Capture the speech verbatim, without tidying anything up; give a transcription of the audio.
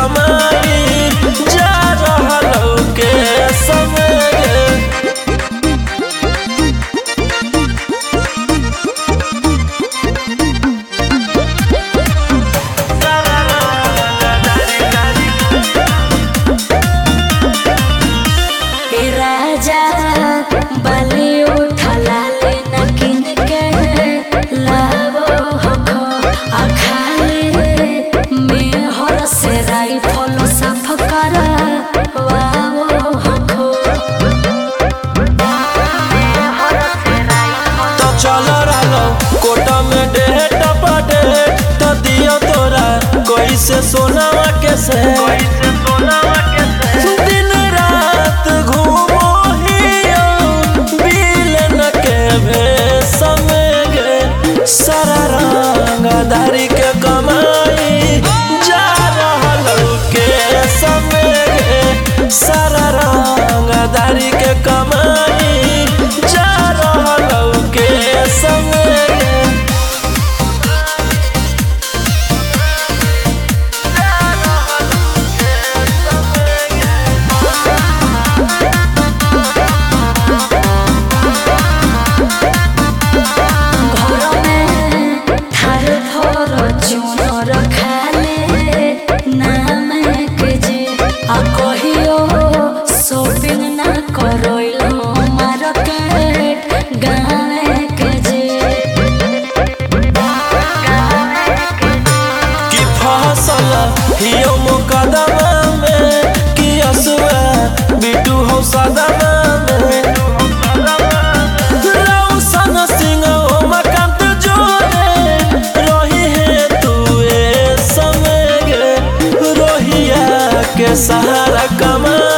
कमाई जा रहल के समय राजा बलि उठला लेना किन के लावो हको अखाले में हर से राइफल साफ कर वावो हको तो चल रहा कोट में डेट पटे तो दियो तोरा कैसे सोनावा के से दिन रात घूमो हियो बिलन के भेष में गे सारा रंगदारी के कमाई जा रहल के समय गे सारा रंगदारी के कमाई जा रहल के समय गे शॉपिंग ना करोइलो मार्केट गावे के जे कि फसल हियो मुकदमा में कि असुआ बिटू हो सदमा में रौशन सिंह ओ मकांत जोरे रही है तू ए समय गे रोहिया के सहारा कमा